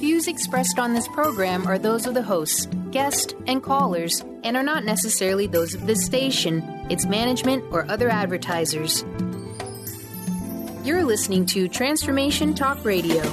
Views expressed on this program are those of the hosts, guests, and callers, and are not necessarily those of this station, its management, or other advertisers. You're listening to Transformation Talk Radio.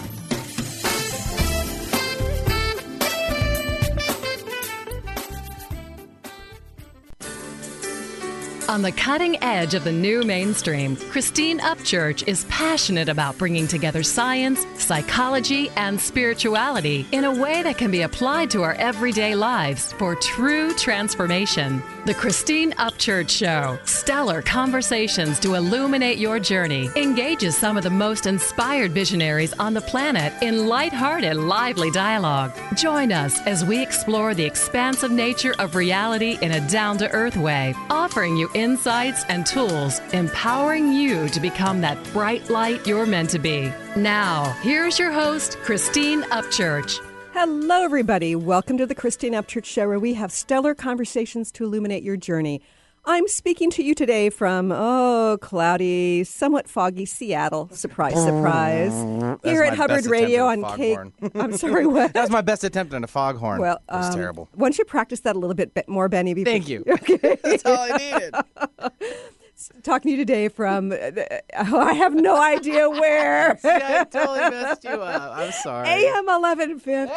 On the cutting edge of the new mainstream, Christine Upchurch is passionate about bringing together science, psychology, and spirituality in a way that can be applied to our everyday lives for true transformation. The Christine Upchurch Show, stellar conversations to illuminate your journey, engages some of the most inspired visionaries on the planet in lighthearted, lively dialogue. Join us as we explore the expansive nature of reality in a down-to-earth way, offering you insights and tools, empowering you to become that bright light you're meant to be. Now, here's your host, Christine Upchurch. Hello, everybody. Welcome to the Christine Upchurch Show, where we have stellar conversations to illuminate your journey. I'm speaking to you today from, cloudy, somewhat foggy Seattle. Surprise, surprise. Here at Hubbard Radio on K. I'm sorry, what? That was my best attempt at a foghorn. Well, it was terrible. Why don't you practice that a little bit more, Benny? Thank you. Okay. That's all I needed. Talking to you today from, I have no idea where. See, I totally messed you up. I'm sorry. AM 1150,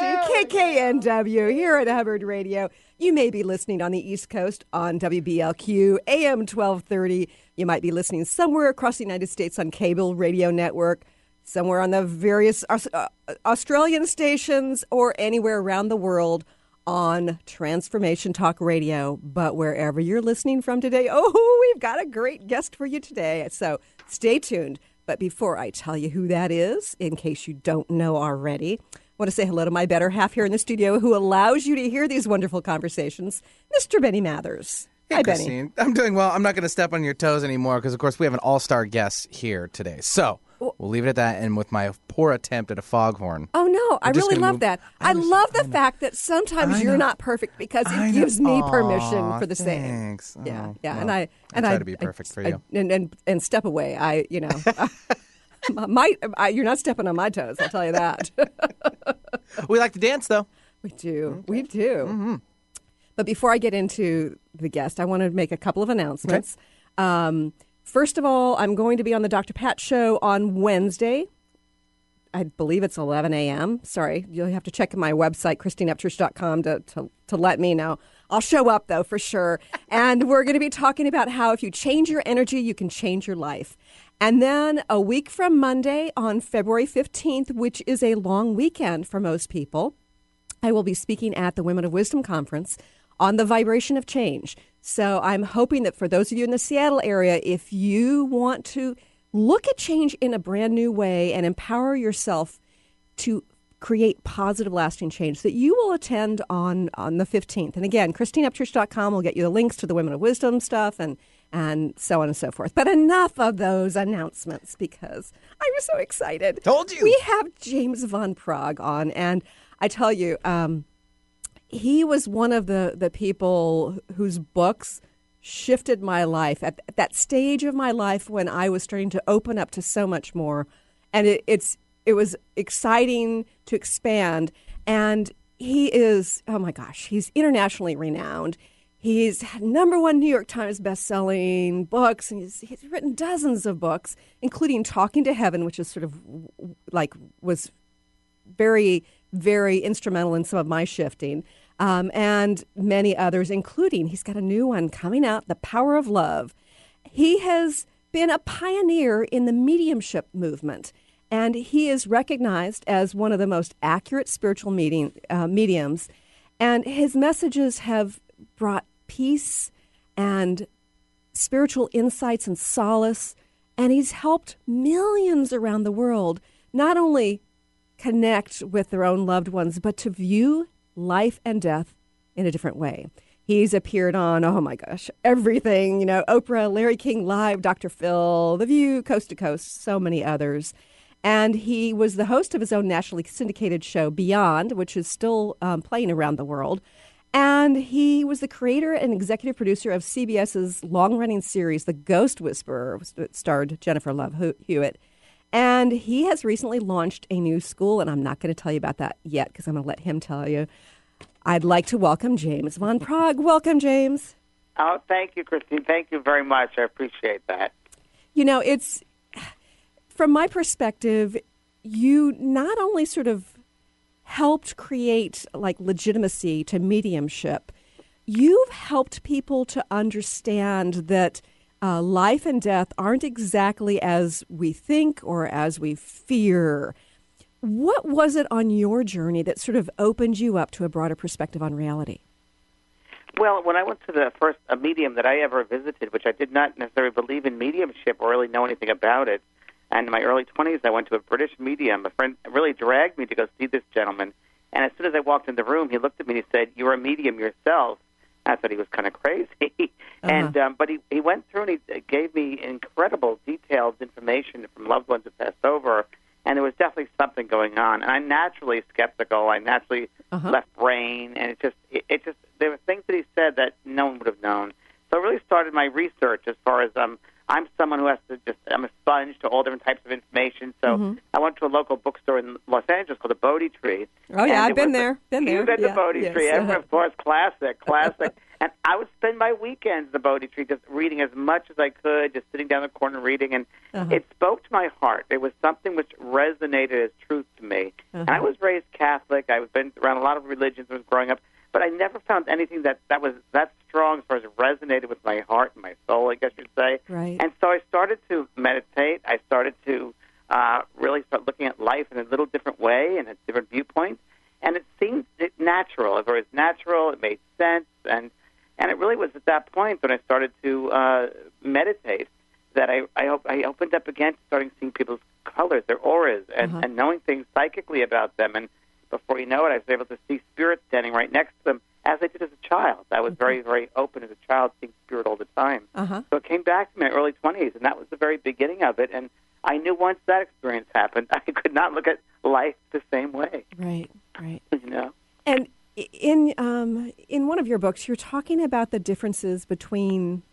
KKNW, here at Hubbard Radio. You may be listening on the East Coast on WBLQ, AM 1230. You might be listening somewhere across the United States on cable radio network, somewhere on the various Australian stations, or anywhere around the world on Transformation Talk Radio. But wherever you're listening from today, we've got a great guest for you today. So stay tuned. But before I tell you who that is, in case you don't know already, I want to say hello to my better half here in the studio who allows you to hear these wonderful conversations, Mr. Benny Mathers. Hey, Hi, Christine. Benny. I'm doing well. I'm not going to step on your toes anymore because, of course, we have an all-star guest here today. So we'll leave it at that. And with my poor attempt at a foghorn. Oh, no. I really love that. I love the fact that sometimes you're not perfect because it gives me permission for the same. Thanks. Yeah. Well, And I try to be perfect for you. And step away. You're not stepping on my toes, I'll tell you that. We like to dance, though. We do. We do. Mm-hmm. But before I get into the guest, I want to make a couple of announcements. Okay. First of all, I'm going to be on the Dr. Pat Show on Wednesday. I believe it's 11 a.m. Sorry, you'll have to check my website, ChristineUpchurch.com, to let me know. I'll show up, though, for sure. And we're going to be talking about how if you change your energy, you can change your life. And then a week from Monday on February 15th, which is a long weekend for most people, I will be speaking at the Women of Wisdom Conference on the vibration of change. So I'm hoping that for those of you in the Seattle area, if you want to look at change in a brand new way and empower yourself to create positive, lasting change, that you will attend on the 15th. And again, ChristineUpchurch.com will get you the links to the Women of Wisdom stuff and so on and so forth. But enough of those announcements because I'm so excited. Told you. We have James Van Praagh on, and I tell you, he was one of the people whose books shifted my life at that stage of my life when I was starting to open up to so much more. And it was exciting to expand. And he is, oh my gosh, he's internationally renowned. He's had #1 New York Times best-selling books, and he's written dozens of books, including Talking to Heaven, which is sort of was very, very instrumental in some of my shifting, and many others, including he's got a new one coming out, The Power of Love. He has been a pioneer in the mediumship movement, and he is recognized as one of the most accurate spiritual mediums, and his messages have brought peace and spiritual insights and solace, and he's helped millions around the world not only connect with their own loved ones, but to view life and death in a different way. He's appeared on, oh my gosh, everything, Oprah, Larry King Live, Dr. Phil, The View, Coast to Coast, so many others. And he was the host of his own nationally syndicated show, Beyond, which is still playing around the world. And he was the creator and executive producer of CBS's long-running series, The Ghost Whisperer, that starred Jennifer Love Hewitt. And he has recently launched a new school, and I'm not going to tell you about that yet because I'm going to let him tell you. I'd like to welcome James Van Praagh. Welcome, James. Oh, thank you, Christine. Thank you very much. I appreciate that. You know, it's, from my perspective, you not only sort of helped create like legitimacy to mediumship, you've helped people to understand that life and death aren't exactly as we think or as we fear. What was it on your journey that sort of opened you up to a broader perspective on reality? Well, when I went to the first medium that I ever visited, which I did not necessarily believe in mediumship or really know anything about it, and in my early 20s, I went to a British medium. A friend really dragged me to go see this gentleman. And as soon as I walked in the room, he looked at me and he said, "You're a medium yourself." I thought he was kind of crazy. And but he went through and he gave me incredible detailed information from loved ones who passed over. And there was definitely something going on. And I'm naturally skeptical. I naturally left brain. And it just there were things that he said that no one would have known. So I really started my research as far as I'm someone who has to I'm a sponge to all different types of information. So I went to a local bookstore in Los Angeles called the Bodhi Tree. Oh, yeah, I've been there. You've been to Bodhi Tree. Of course, classic. And I would spend my weekends at the Bodhi Tree just reading as much as I could, just sitting down in the corner reading. And it spoke to my heart. It was something which resonated as truth to me. And I was raised Catholic. I've been around a lot of religions when I was growing up. But I never found anything that was that strong as far as it resonated with my heart and my soul, I guess you'd say. Right. And so I started to meditate. I started to really start looking at life in a little different way and a different viewpoint. And it seemed natural. It was natural. It made sense. And it really was at that point when I started to meditate that I opened up again to starting seeing people's colors, their auras, and knowing things psychically about them. And before you know it, I was able to see spirit standing right next to them, as I did as a child. I was very, very open as a child, seeing spirit all the time. So it came back to me in my early 20s, and that was the very beginning of it. And I knew once that experience happened, I could not look at life the same way. Right. You know? And in one of your books, you're talking about the differences between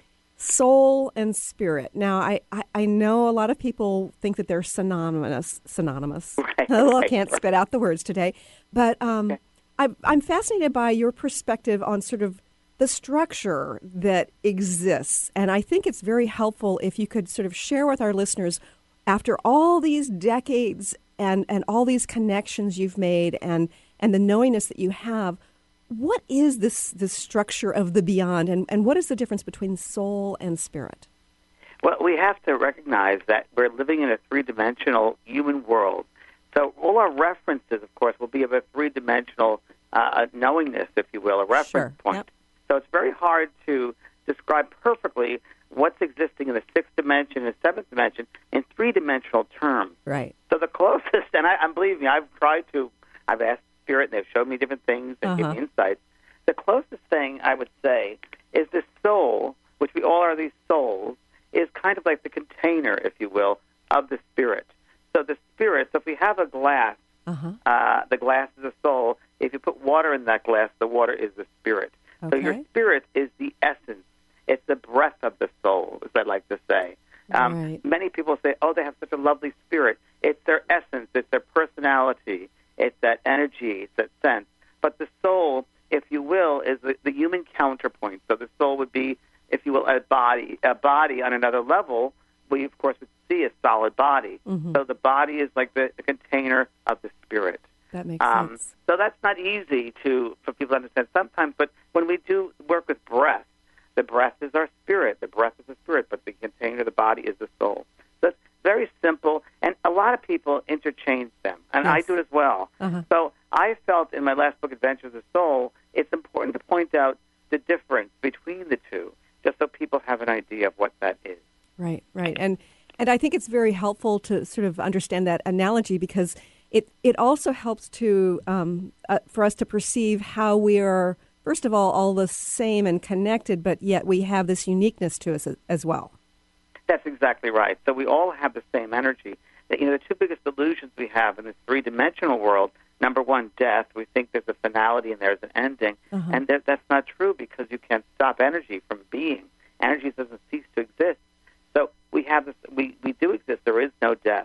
soul and spirit. Now, I know a lot of people think that they're synonymous. Right, I can't spit out the words today. But I'm fascinated by your perspective on sort of the structure that exists. And I think it's very helpful if you could sort of share with our listeners, after all these decades and all these connections you've made and the knowingness that you have, what is this structure of the beyond, and what is the difference between soul and spirit? Well, we have to recognize that we're living in a three-dimensional human world. So all our references, of course, will be of a three-dimensional knowingness, if you will, a reference point. Yep. So it's very hard to describe perfectly what's existing in the sixth dimension and seventh dimension in three-dimensional terms. Right. So the closest, and I believe me, I've asked Spirit, and they've showed me different things and given me insights. The closest thing I would say is the soul, which we all are these souls, is kind of like the container, if you will, of the spirit. So the spirit, so if we have a glass, the glass is the soul. If you put water in that glass, the water is the spirit. Okay. So your spirit is the essence. It's the breath of the soul, as I like to say. Right. Many people say, oh, they have such a lovely spirit. It's their essence. It's their personality. It's that energy. It's that sense. But the soul, if you will, is the human counterpoint. So the soul would be, if you will, a body on another level. We, of course, would see a solid body. So the body is like the container of the spirit. That makes sense. So that's not easy for people to understand sometimes. But when we do work with breath, the breath is our spirit. The breath is the spirit, but the container, the body, is the soul. So it's very simple, and a lot of people interchange them, and I do it as well. So I felt in my last book, Adventures of the Soul, it's important to point out the difference between the two, just so people have an idea of what that is. Right. And I think it's very helpful to sort of understand that analogy, because it also helps to for us to perceive how we are, first of all the same and connected, but yet we have this uniqueness to us as well. That's exactly right. So we all have the same energy. The two biggest illusions we have in this three-dimensional world, number one, death. We think there's a finality and there's an ending. And that's not true, because you can't stop energy from being. Energy doesn't cease to exist. So we have this. We do exist. There is no death.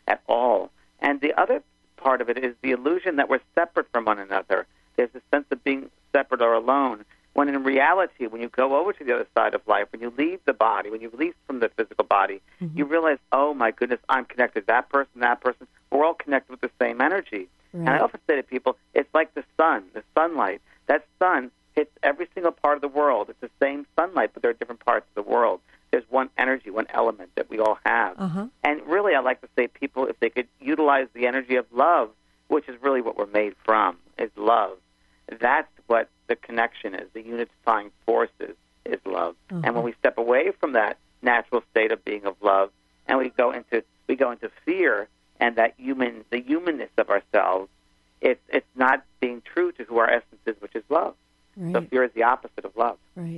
at all. And the other part of it is the illusion that we're separate from one another. There's a sense of being separate or alone, when in reality, when you go over to the other side of life, when you leave the body, when you release from the physical body, you realize, oh, my goodness, I'm connected. That person, we're all connected with the same energy. Right. And I often say to people, it's like the sun, the sunlight. That sun hits every single part of the world. It's the same sunlight, but there are different parts of the world. There's one energy, one element that we all have. And really, I like to say people, if they could utilize the energy of love, which is really what we're made from, is love. That's what the connection is. The unifying force is love. And when we step away from that natural state of being of love, and we go into fear and the humanness of ourselves, it's not being true to who our essence is, which is love. Right. So fear is the opposite of love. Right.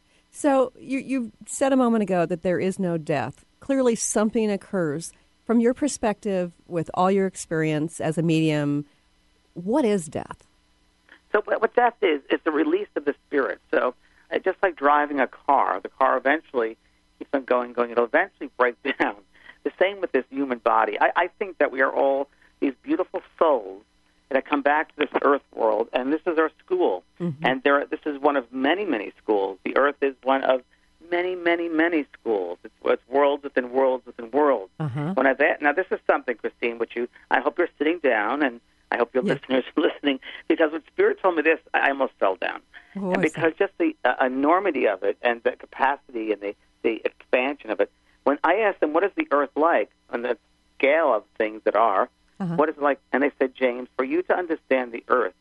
So you said a moment ago that there is no death. Clearly something occurs. From your perspective, with all your experience as a medium, what is death? So what death is, it's the release of the spirit. So just like driving a car, the car eventually keeps on going. It'll eventually break down. The same with this human body. I think that we are all these beautiful souls that come back to this earth world, and this is our school. And this is one of many, many schools. The earth is one of many, many, many schools. It's worlds within worlds within worlds. Now, this is something, Christine, which I hope you're sitting down, and I hope your listeners are listening, because when Spirit told me this, I almost fell down. And because just the enormity of it and the capacity and the expansion of it, when I asked them, what is the earth like on the scale of things that are, what is it like? And they said, James, for you to understand the earth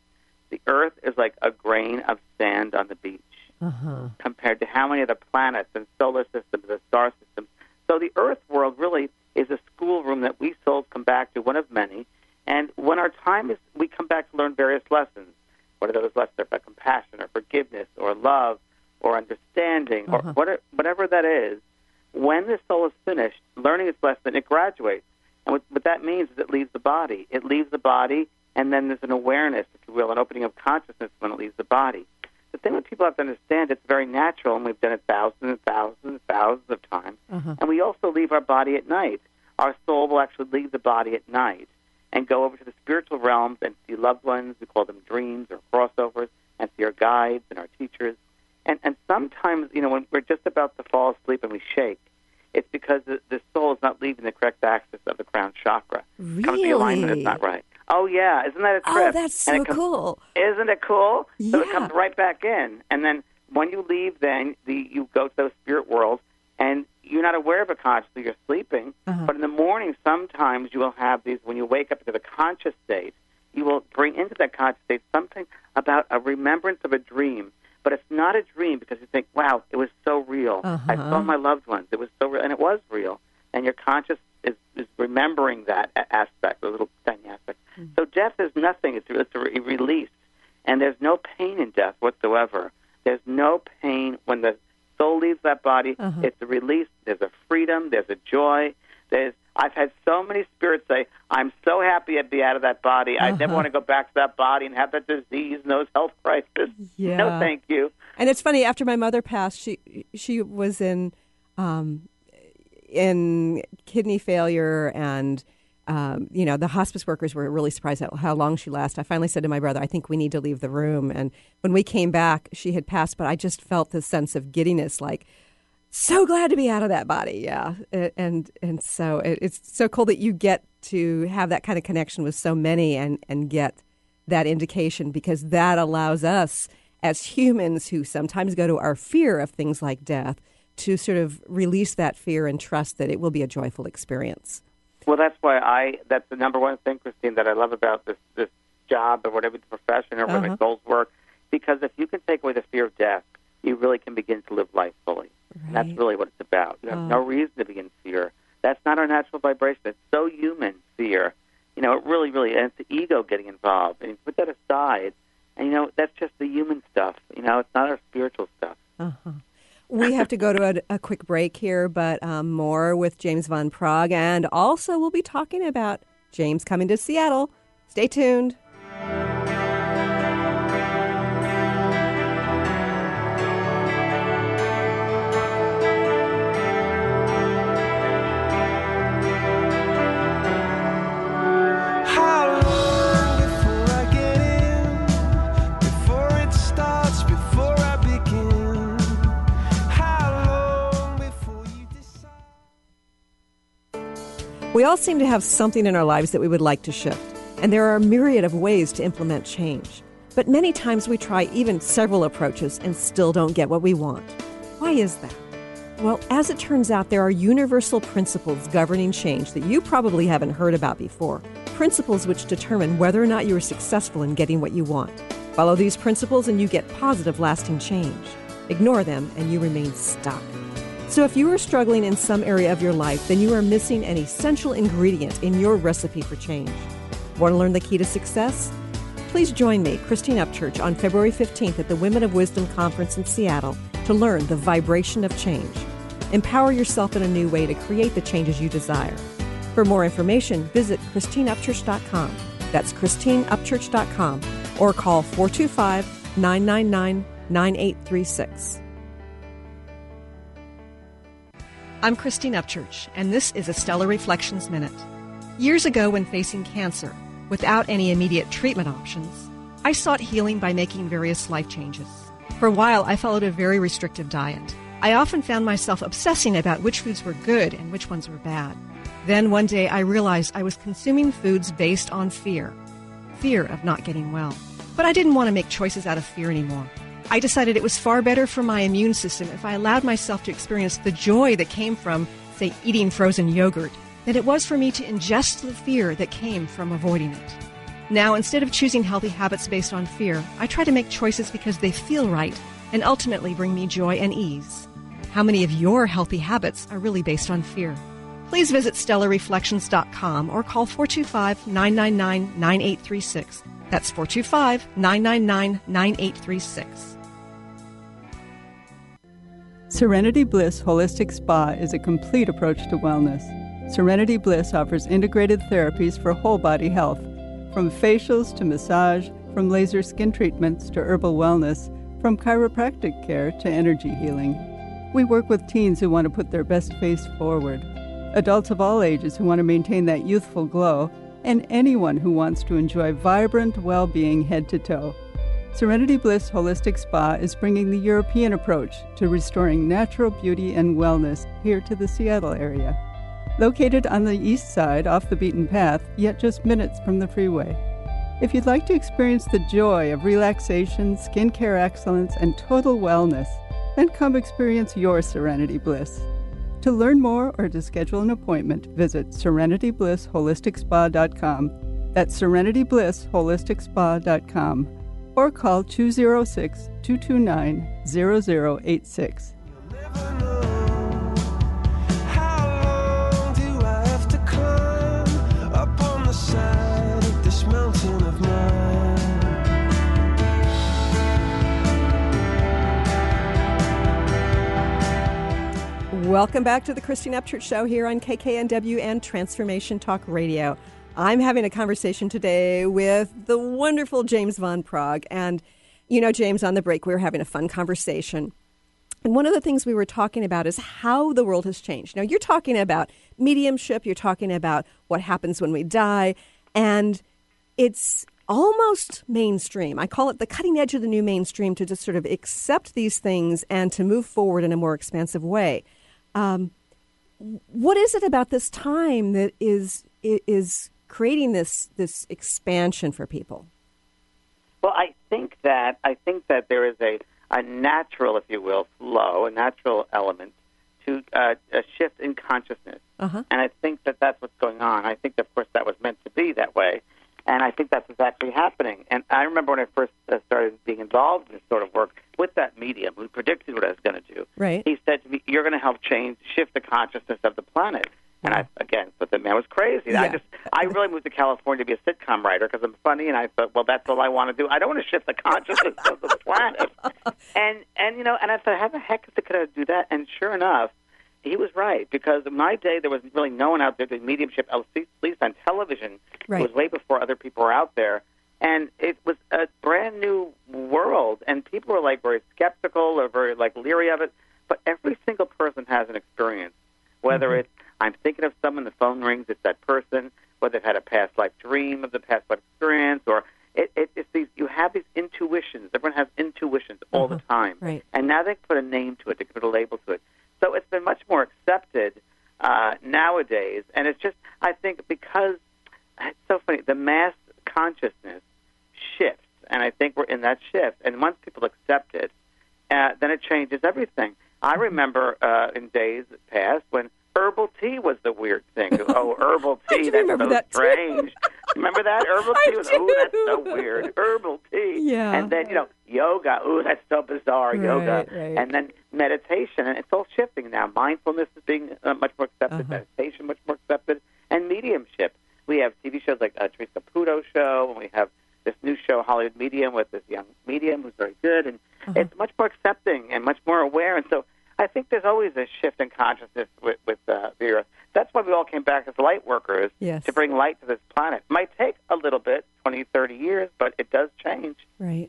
is like a grain of sand on the beach compared to how many of the planets and solar systems and star systems. So the earth world really is a schoolroom that we souls come back to, one of many. And when our time is, we come back to learn various lessons. What are those lessons? About compassion or forgiveness or love or understanding or whatever that is. When the soul is finished learning its lesson, it graduates. And what that means is it leaves the body. It leaves the body, and then there's an awareness, if you will, an opening of consciousness when it leaves the body. The thing that people have to understand, it's very natural, and we've done it thousands and thousands and thousands of times. And we also leave our body at night. Our soul will actually leave the body at night and go over to the spiritual realms and see loved ones. We call them dreams or crossovers, and see our guides and our teachers. And sometimes, when we're just about to fall asleep and we shake, it's because the soul is not leaving the correct axis of the crown chakra. Really? The alignment is not right. Oh, yeah. Isn't that a trip? Oh, that's so cool. Isn't it cool? Yeah. So it comes right back in. And then when you leave, then you go to those spirit worlds, and you're not aware of it consciously. You're sleeping. But in the morning, sometimes you will have these, when you wake up into the conscious state, you will bring into that conscious state something about a remembrance of a dream. But it's not a dream because you think, wow, it was so real. I saw my loved ones. It was so real, and it was real. And your conscious is remembering that aspect, a little tiny aspect. So death is nothing. It's a release. And there's no pain in death whatsoever. There's no pain when the soul leaves that body. It's a release. There's a freedom. There's a joy. I've had so many spirits say, I'm so happy I'd be out of that body. I never want to go back to that body and have that disease and those health crises. Yeah. No, thank you. And it's funny, after my mother passed, she was in kidney failure, and the hospice workers were really surprised at how long she lasted. I finally said to my brother, I think we need to leave the room. And when we came back, she had passed, but I just felt this sense of giddiness, like, so glad to be out of that body, yeah. And so it's so cool that you get to have that kind of connection with so many and get that indication, because that allows us as humans who sometimes go to our fear of things like death to sort of release that fear and trust that it will be a joyful experience. Well, that's why that's the number one thing, Christine, that I love about this job or whatever the profession or whatever goals work, because if you can take away the fear of death, you really can begin to live life fully. Right. And that's really what it's about. You have no reason to be in fear. That's not our natural vibration. It's so human, fear. It really, and it's the ego getting involved. And you put that aside, and, that's just the human stuff. It's not our spiritual stuff. We have to go to a quick break here, but more with James Van Praagh. And also we'll be talking about James coming to Seattle. Stay tuned. We all seem to have something in our lives that we would like to shift, and there are a myriad of ways to implement change. But many times we try even several approaches and still don't get what we want. Why is that? Well, as it turns out, there are universal principles governing change that you probably haven't heard about before. Principles which determine whether or not you are successful in getting what you want. Follow these principles and you get positive, lasting change. Ignore them and you remain stuck. So if you are struggling in some area of your life, then you are missing an essential ingredient in your recipe for change. Want to learn the key to success? Please join me, Christine Upchurch, on February 15th at the Women of Wisdom Conference in Seattle to learn the vibration of change. Empower yourself in a new way to create the changes you desire. For more information, visit ChristineUpchurch.com. That's ChristineUpchurch.com or call 425-999-9836. I'm Christine Upchurch, and this is a Stellar Reflections Minute. Years ago, when facing cancer, without any immediate treatment options, I sought healing by making various life changes. For a while, I followed a very restrictive diet. I often found myself obsessing about which foods were good and which ones were bad. Then one day, I realized I was consuming foods based on fear of not getting well. But I didn't want to make choices out of fear anymore. I decided it was far better for my immune system if I allowed myself to experience the joy that came from, say, eating frozen yogurt, than it was for me to ingest the fear that came from avoiding it. Now, instead of choosing healthy habits based on fear, I try to make choices because they feel right and ultimately bring me joy and ease. How many of your healthy habits are really based on fear? Please visit StellarReflections.com or call 425-999-9836. That's 425-999-9836. Serenity Bliss Holistic Spa is a complete approach to wellness. Serenity Bliss offers integrated therapies for whole body health, from facials to massage, from laser skin treatments to herbal wellness, from chiropractic care to energy healing. We work with teens who want to put their best face forward, adults of all ages who want to maintain that youthful glow, and anyone who wants to enjoy vibrant well-being head to toe. Serenity Bliss Holistic Spa is bringing the European approach to restoring natural beauty and wellness here to the Seattle area. Located on the east side off the beaten path, yet just minutes from the freeway. If you'd like to experience the joy of relaxation, skincare excellence, and total wellness, then come experience your Serenity Bliss. To learn more or to schedule an appointment, visit SerenityBlissHolisticSpa.com. That's SerenityBlissHolisticSpa.com. Or call 206-229-0086. Welcome back to the Christine Upchurch Show here on KKNW and Transformation Talk Radio. I'm having a conversation today with the wonderful James Van Praagh. And, you know, James, on the break, we were having a fun conversation. And one of the things we were talking about is how the world has changed. Now, you're talking about mediumship. You're talking about what happens when we die. And it's almost mainstream. I call it the cutting edge of the new mainstream to just sort of accept these things and to move forward in a more expansive way. What is it about this time that is creating this expansion for people? Well, I think that there is a natural, if you will, flow, a natural element to a shift in consciousness. Uh-huh. And I think that that's what's going on. I think, of course, that was meant to be that way. And I think that's what's actually happening. And I remember when I first started being involved in this sort of work with that medium who predicted what I was going to do. Right. He said to me, you're going to help shift the consciousness of the planet. And I, again, thought the man was crazy. Yeah. I really moved to California to be a sitcom writer because I'm funny, and I thought, well, that's all I want to do. I don't want to shift the consciousness of the planet. And you know, and I thought, how the heck could I do that? And sure enough, he was right, because in my day, there was really no one out there doing mediumship, at least on television. Right. It was way before other people were out there. And it was a brand new world, and people were like very skeptical or very like leery of it. But every single person has an experience, whether it's I'm thinking of someone, the phone rings, it's that person, whether they've had a past life dream of the past life experience, or it's these, you have these intuitions. Everyone has intuitions all the time. Right. And now they can put a name to it, they can put a label to it. So it's been much more accepted. Now nowadays. And it's just, I think, because it's so funny, the mass consciousness shifts, and I think we're in that shift. And once people accept it, then it changes everything. I remember in days past when herbal tea was the weird thing. Oh, herbal tea, that's so strange. Remember that? Herbal tea was, that's so weird. Herbal tea. Yeah. And then, yoga, that's so bizarre, yoga. Right. And then meditation, and it's all shifting now. Mindfulness is being much more accepted, meditation much more accepted, and mediumship. We have TV shows like Teresa Caputo show, and we have this new show, Hollywood Medium, with this young medium who's very good, and it's much more accepting and much more aware. And so I think there's always a shift in consciousness with the Earth. That's why we all came back as light workers, to bring light to this planet. It might take a little bit, 20, 30 years, but it does change. Right.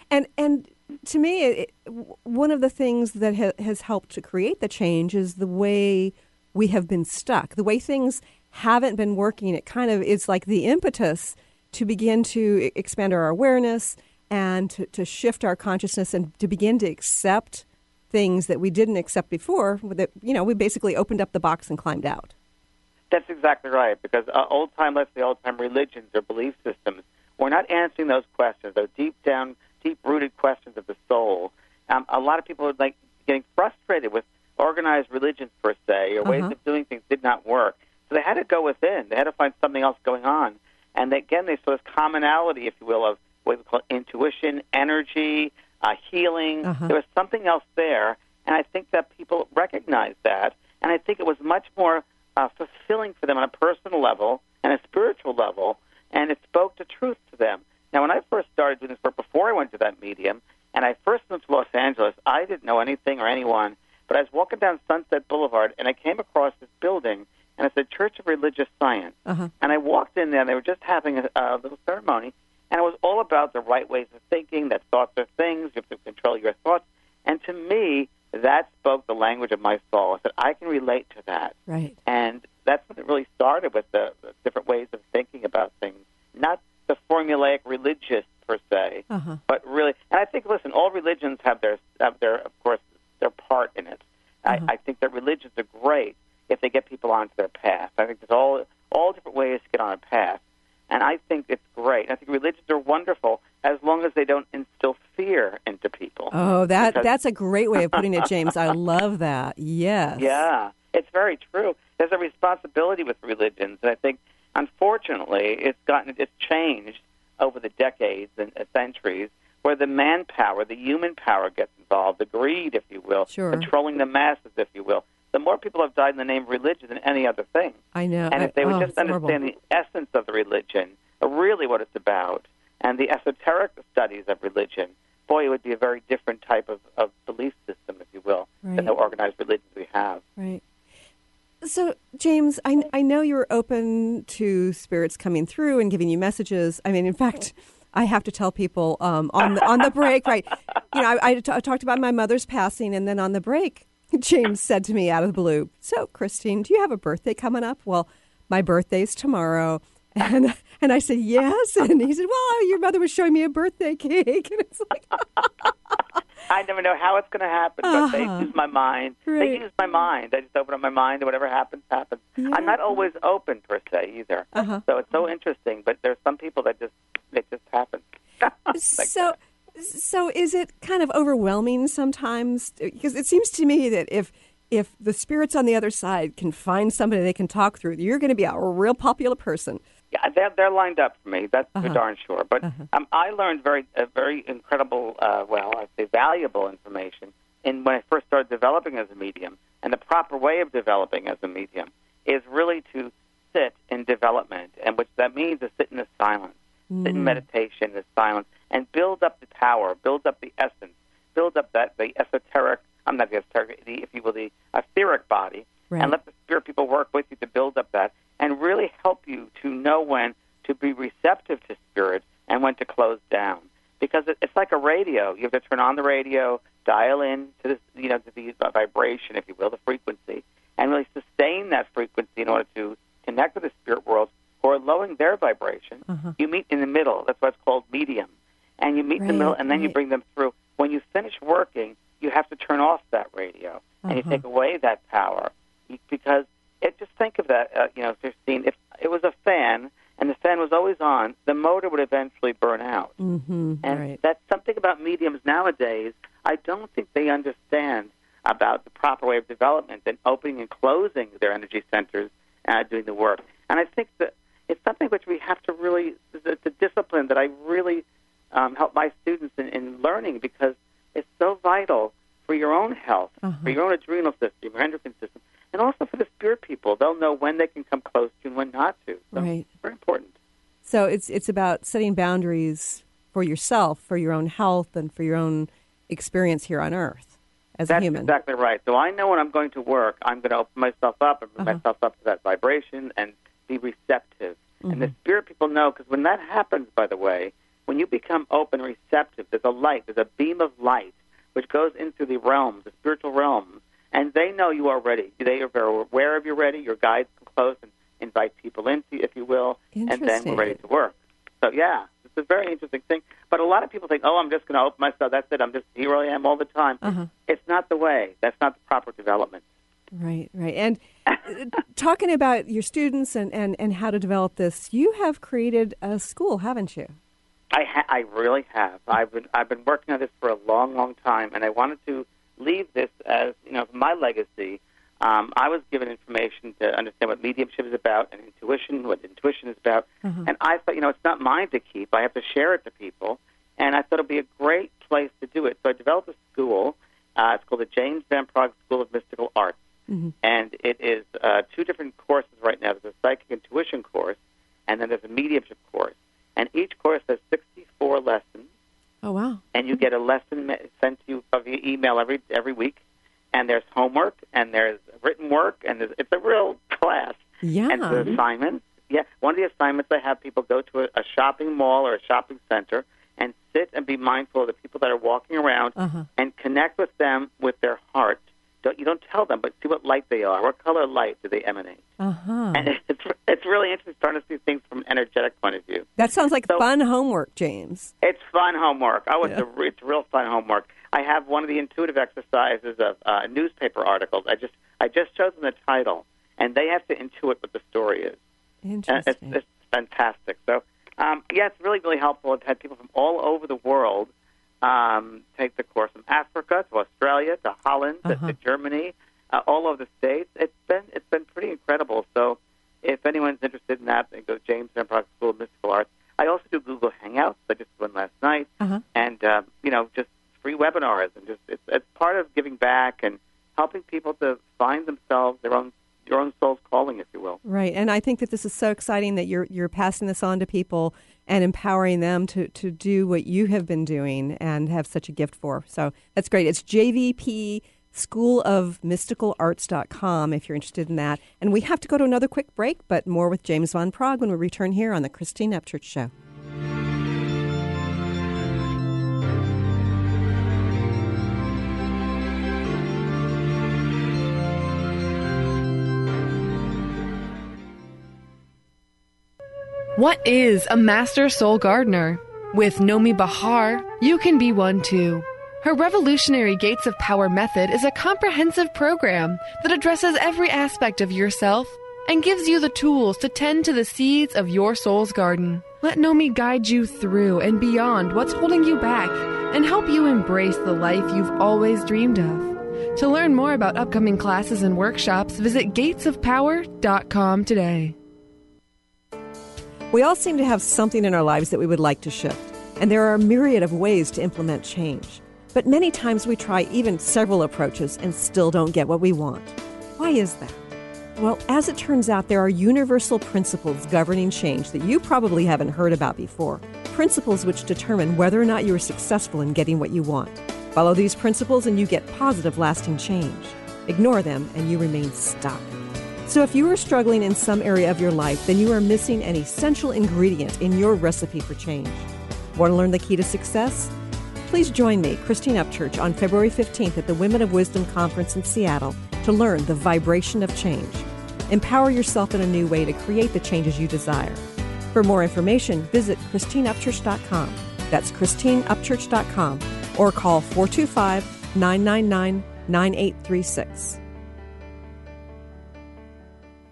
And to me, one of the things that has helped to create the change is the way we have been stuck, the way things haven't been working. It kind of is like the impetus to begin to expand our awareness and to shift our consciousness and to begin to accept things that we didn't accept before. That, we basically opened up the box and climbed out. That's exactly right, because old-time religions or belief systems, we're not answering those questions, those deep-rooted questions of the soul. A lot of people are getting frustrated with organized religions, per se, or ways of doing things did not work. So they had to go within. They had to find something else going on. And they saw this commonality, if you will, of what we call intuition, energy, healing. There was something else there, and I think that people recognized that. And I think it was much more fulfilling for them on a personal level and a spiritual level, and it spoke the truth to them. Now, when I first started doing this work, before I went to that medium, and I first moved to Los Angeles, I didn't know anything or anyone, but I was walking down Sunset Boulevard, and I came across this building, and it's a Church of Religious Science. And I walked in there, and they were just having a little ceremony, and it was all about the right ways of thinking, that thoughts are things, you have to control your thoughts. And to me, that spoke the language of my soul. I said, I can relate to that. Right. And that's when it really started, with the different ways of thinking about things. Not the formulaic religious, per se, but really, and I think, listen, all religions have their of course, their part in it. I think that religions are great if they get people onto their path. I think there's all different ways to get on a path. And I think it's great. I think religions are wonderful as long as they don't instill fear into people. Oh, that's a great way of putting it, James. I love that. Yes. Yeah, it's very true. There's a responsibility with religions, and I think, unfortunately, it's changed over the decades and centuries, where the manpower, the human power gets involved, the greed, if you will, controlling the masses, if you will. The more people have died in the name of religion than any other thing. I know. And if they would just understand the essence of the religion, really what it's about, and the esoteric studies of religion, boy, it would be a very different type of belief system, if you will, than the organized religions we have. Right. So, James, I know you're open to spirits coming through and giving you messages. I mean, in fact, I have to tell people on the break, right? I talked about my mother's passing, and then on the break, James said to me out of the blue, "So, Christine, do you have a birthday coming up?" Well, my birthday's tomorrow. And I said, "Yes." And he said, "Well, your mother was showing me a birthday cake." And it's like, I never know how it's going to happen, but they use my mind. Right. They use my mind. I just open up my mind, and whatever happens, happens. Yeah. I'm not always open, per se, either. So it's so interesting, but there's some people that it just happens. So is it kind of overwhelming sometimes? Because it seems to me that if the spirits on the other side can find somebody they can talk through, you're going to be a real popular person. Yeah, they're lined up for me. That's for darn sure. But I learned very incredible, I'd say valuable information when I first started developing as a medium. And the proper way of developing as a medium is really to sit in development, and which that means is sit in the silence, sit in meditation, in the silence, and build up the power, build up the essence, build up the esoteric, if you will, the etheric body, and let the spirit people work with you to build up that, and really help you to know when to be receptive to spirit and when to close down. Because it's like a radio. You have to turn on the radio, dial in to to the vibration, if you will, the frequency, and really sustain that frequency in order to connect with the spirit world who are lowering their vibration. You meet in the middle. That's why it's called medium. And you meet in the middle, and then you bring them through. When you finish working, you have to turn off that radio, and you take away that power, because just think of that, Christine. If it was a fan and the fan was always on, the motor would eventually burn out. Mm-hmm, and right. that's something about mediums nowadays. I don't think they understand about the proper way of development and opening and closing their energy centers, doing the work. And I think that it's something which we have to really, it's a discipline that I really help my students in learning, because it's so vital for your own health, for your own adrenal system, your endocrine system, and also for the spirit people. They'll know when they can come close to and when not to. So right. It's very important. So it's about setting boundaries for yourself, for your own health, and for your own experience here on Earth as a human. That's exactly right. So I know when I'm going to work, I'm going to open myself up and bring myself up to that vibration and be receptive. And the spirit people know, because when that happens, by the way, when you become open and receptive, there's a light, there's a beam of light which goes into the realms, the spiritual realms, and they know you are ready. They are very aware of you ready. Your guides come close and invite people in, if you will, and then we're ready to work. So, yeah, it's a very interesting thing. But a lot of people think, I'm just going to open myself. That's it. Here I am all the time. It's not the way. That's not the proper development. Right. And talking about your students and how to develop this, you have created a school, haven't you? I really have. I've been working on this for a long, long time, and I wanted to leave this as my legacy. I was given information to understand what mediumship is about and intuition, what intuition is about, and I thought, it's not mine to keep. I have to share it to people, and I thought it would be a great place to do it. So I developed a school. It's called the James Van Praagh School of Mystical Arts, and it is 2 different courses right now. There's a psychic intuition course, and then there's a mediumship course. And each course has 64 lessons. Oh, wow. And you get a lesson sent to you via email every week. And there's homework, and there's written work, and it's a real class. Yeah. And the assignments. Yeah, one of the assignments, I have people go to a shopping mall or a shopping center and sit and be mindful of the people that are walking around and connect with them with their heart. You don't tell them, but see what light they are. What color light do they emanate? And it's really interesting starting to see things from an energetic point of view. That sounds like fun homework, James. It's fun homework. It's real fun homework. I have one of the intuitive exercises of newspaper articles. I just showed them the title, and they have to intuit what the story is. Interesting. It's fantastic. So, it's really, really helpful. I've had people from all over the world take the course, from Africa to Australia to Holland to Germany, all over the States. It's been pretty incredible. So if anyone's interested in that, they go to James Van Praagh School of Mystical Arts. I also do Google Hangouts. I just did one last night, and just free webinars, and it's part of giving back and helping people to find themselves, your own soul's calling, if you will. Right, and I think that this is so exciting that you're passing this on to people and empowering them to do what you have been doing and have such a gift for. So that's great. It's JVPSchoolofMysticalArts.com if you're interested in that. And we have to go to another quick break, but more with James Van Praagh when we return here on the Christine Upchurch Show. What is a Master Soul Gardener? With Nomi Bahar, you can be one too. Her revolutionary Gates of Power method is a comprehensive program that addresses every aspect of yourself and gives you the tools to tend to the seeds of your soul's garden. Let Nomi guide you through and beyond what's holding you back and help you embrace the life you've always dreamed of. To learn more about upcoming classes and workshops, visit gatesofpower.com today. We all seem to have something in our lives that we would like to shift, and there are a myriad of ways to implement change. But many times we try even several approaches and still don't get what we want. Why is that? Well, as it turns out, there are universal principles governing change that you probably haven't heard about before. Principles which determine whether or not you are successful in getting what you want. Follow these principles and you get positive, lasting change. Ignore them and you remain stuck. So if you are struggling in some area of your life, then you are missing an essential ingredient in your recipe for change. Want to learn the key to success? Please join me, Christine Upchurch, on February 15th at the Women of Wisdom Conference in Seattle to learn the vibration of change. Empower yourself in a new way to create the changes you desire. For more information, visit ChristineUpchurch.com. That's ChristineUpchurch.com or call 425-999-9836.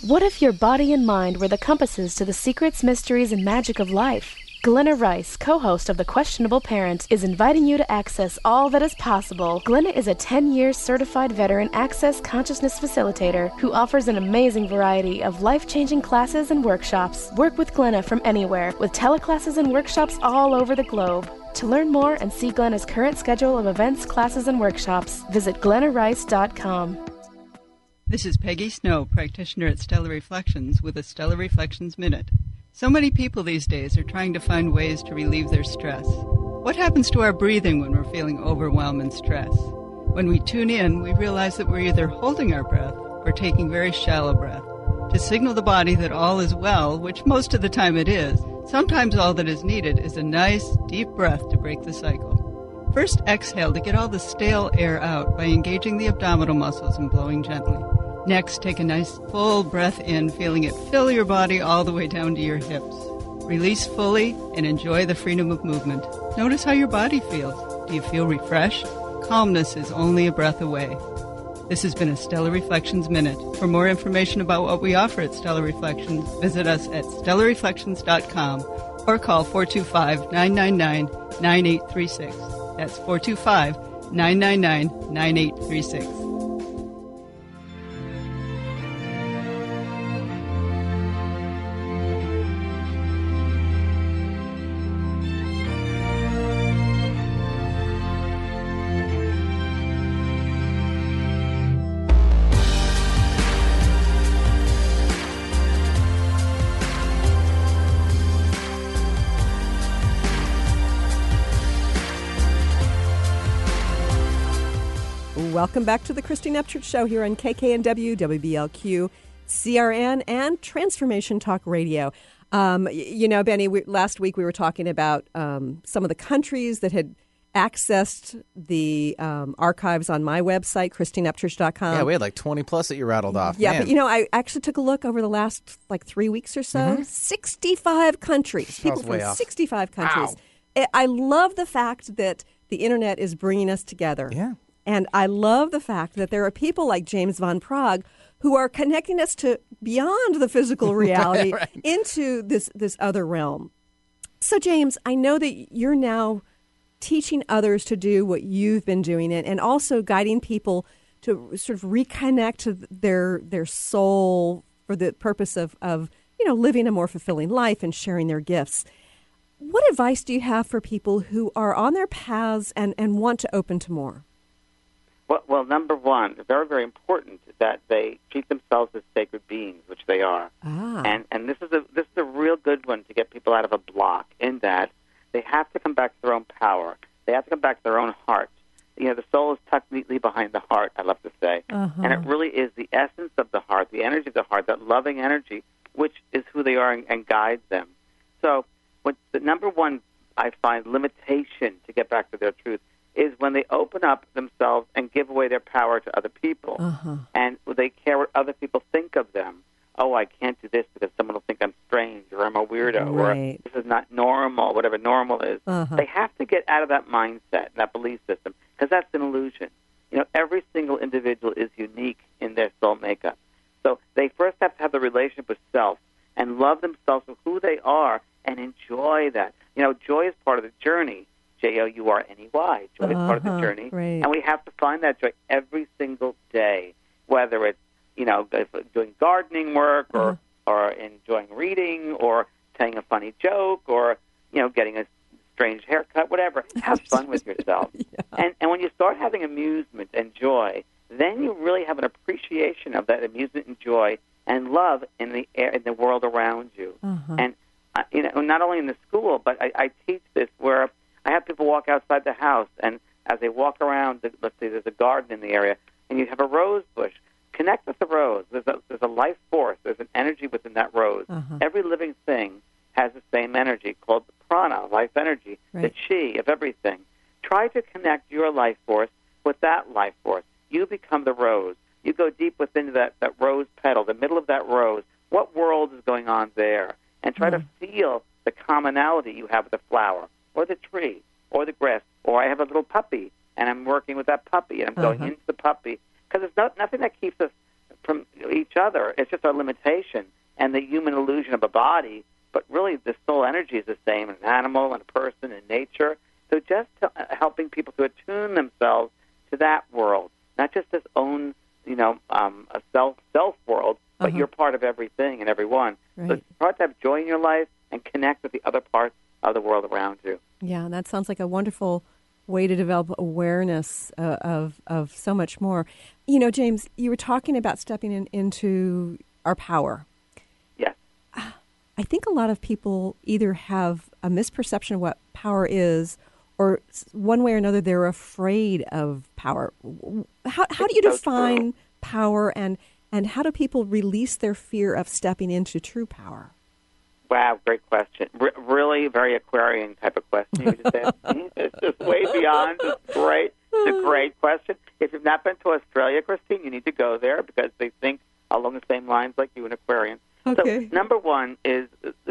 What if your body and mind were the compasses to the secrets, mysteries, and magic of life? Glenna Rice, co-host of The Questionable Parent, is inviting you to access all that is possible. Glenna is a 10-year certified veteran Access Consciousness facilitator who offers an amazing variety of life-changing classes and workshops. Work with Glenna from anywhere, with teleclasses and workshops all over the globe. To learn more and see Glenna's current schedule of events, classes, and workshops, visit glennarice.com. This is Peggy Snow, practitioner at Stellar Reflections, with a Stellar Reflections Minute. So many people these days are trying to find ways to relieve their stress. What happens to our breathing when we're feeling overwhelm and stress? When we tune in, we realize that we're either holding our breath or taking very shallow breath to signal the body that all is well, which most of the time it is. Sometimes all that is needed is a nice, deep breath to break the cycle. First, exhale to get all the stale air out by engaging the abdominal muscles and blowing gently. Next, take a nice full breath in, feeling it fill your body all the way down to your hips. Release fully and enjoy the freedom of movement. Notice how your body feels. Do you feel refreshed? Calmness is only a breath away. This has been a Stellar Reflections Minute. For more information about what we offer at Stellar Reflections, visit us at stellarreflections.com or call 425-999-9836. That's 425-999-9836. Welcome back to the Christine Upchurch Show here on KKNW, WBLQ, CRN, and Transformation Talk Radio. Benny, last week we were talking about some of the countries that had accessed the archives on my website, ChristineUpchurch.com. Yeah, we had like 20 plus that you rattled off. Yeah, Man. but I actually took a look over the last 3 weeks or so. 65 countries. People from 65 countries. Wow. I love the fact that the internet is bringing us together. Yeah. And I love the fact that there are people like James Van Praagh who are connecting us to beyond the physical reality right. into this other realm. So, James, I know that you're now teaching others to do what you've been doing and also guiding people to sort of reconnect to their soul for the purpose of living a more fulfilling life and sharing their gifts. What advice do you have for people who are on their paths and want to open to more? Well, number one, it's very, very important that they treat themselves as sacred beings, which they are. And this is a real good one to get people out of a block, in that they have to come back to their own power. They have to come back to their own heart. The soul is tucked neatly behind the heart, I love to say. And it really is the essence of the heart, the energy of the heart, that loving energy, which is who they are and guides them. So the number one, I find, limitation to get back to their truth is when they open up themselves and give away their power to other people. And they care what other people think of them. Oh, I can't do this because someone will think I'm strange or I'm a weirdo or this is not normal, whatever normal is. They have to get out of that mindset, that belief system, because that's an illusion. Every single individual is unique in their soul makeup. So they first have to have the relationship with self and love themselves for who they are and enjoy that. Joy is part of the journey. Journey. Joy is part of the journey. Right. And we have to find that joy every single day, whether it's, doing gardening work or enjoying reading or telling a funny joke or, getting a strange haircut, whatever. Have fun with yourself. And when you start having amusement and joy, then you really have an appreciation of that amusement and joy and love in the air, in the world around you. And, not only in the school, but I teach this where I have people walk outside the house, and as they walk around, let's say there's a garden in the area, and you have a rose bush. Connect with the rose. There's a life force. There's an energy within that rose. Every living thing has the same energy called the prana, life energy, the chi of everything. Try to connect your life force with that life force. You become the rose. You go deep within that rose petal, the middle of that rose. What world is going on there? And try to feel the commonality you have with the flower, or the tree, or the grass, or I have a little puppy, and I'm working with that puppy, and I'm going into the puppy, because there's nothing that keeps us from each other. It's just our limitation and the human illusion of a body. But really, the soul energy is the same in an animal and a person and nature. So just helping people to attune themselves to that world, not just this own, a self world, but you're part of everything and everyone. Right. So it's hard to have joy in your life and connect with the other parts of the world around you. Yeah, that sounds like a wonderful way to develop awareness of so much more. James, you were talking about stepping into our power. Yes. I think a lot of people either have a misperception of what power is, or one way or another they're afraid of power. How do you define power, and how do people release their fear of stepping into true power? Wow, great question. Really very Aquarian type of question you just asked me. It's just way beyond. It's great. It's a great question. If you've not been to Australia, Christine, you need to go there because they think along the same lines like you, an Aquarian. Okay. So number one is,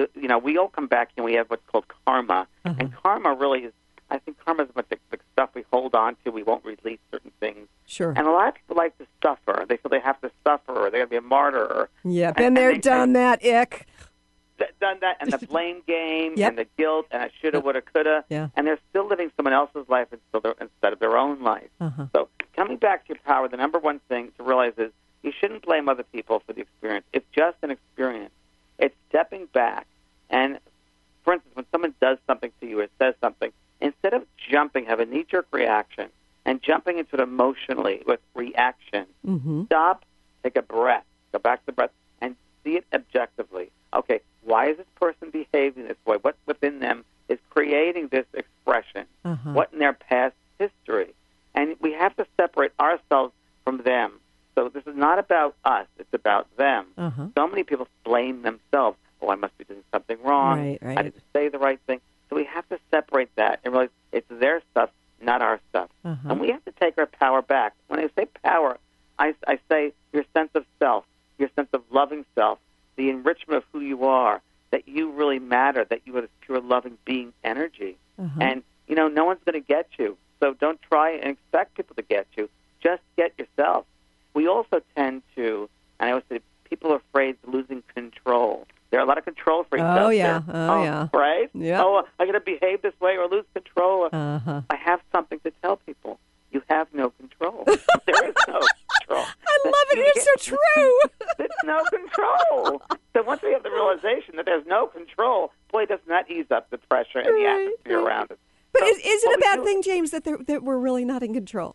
we all come back and we have what's called karma. And karma really is, I think karma is what the stuff we hold on to. We won't release certain things. Sure. And a lot of people like to suffer. They feel they have to suffer, or they got to be a martyr. Yeah, been there, done that, ick. Done that, and the blame game, and the guilt, and I shoulda, woulda, coulda, and they're still living someone else's life instead of their own life. So coming back to your power, the number one thing to realize is you shouldn't blame other people for the experience. It's just an experience. It's stepping back. And, for instance, when someone does something to you or says something, instead of jumping, have a knee-jerk reaction, and jumping into it emotionally with reaction, stop, take a breath, go back to the breath, and see it objectively. Okay, why is this person behaving this way? What within them is creating this expression? What in their past history? And we have to separate ourselves from them. So this is not about us. It's about them. So many people blame themselves. Oh, I must be doing something wrong. Right. I didn't say the right thing. So we have to separate that and realize it's their stuff, not our stuff. And we have to take our power back. When I say power, I say your sense of self, your sense of loving self, the enrichment of who you are, that you really matter, that you are this pure loving being energy. And, no one's going to get you. So don't try and expect people to get you. Just get yourself. We also tend to, and I always say, people are afraid of losing control. There are a lot of control freaks out there. Oh, yeah. Right? Yeah. Oh, I'm going to behave this way or lose control. I have something to tell people. You have no control. There is no control. I love it. It's so true. There's no control. So once we have the realization that there's no control, boy, doesn't that ease up the pressure and the atmosphere around us. But So is it a what we bad do- thing, James, that we're really not in control?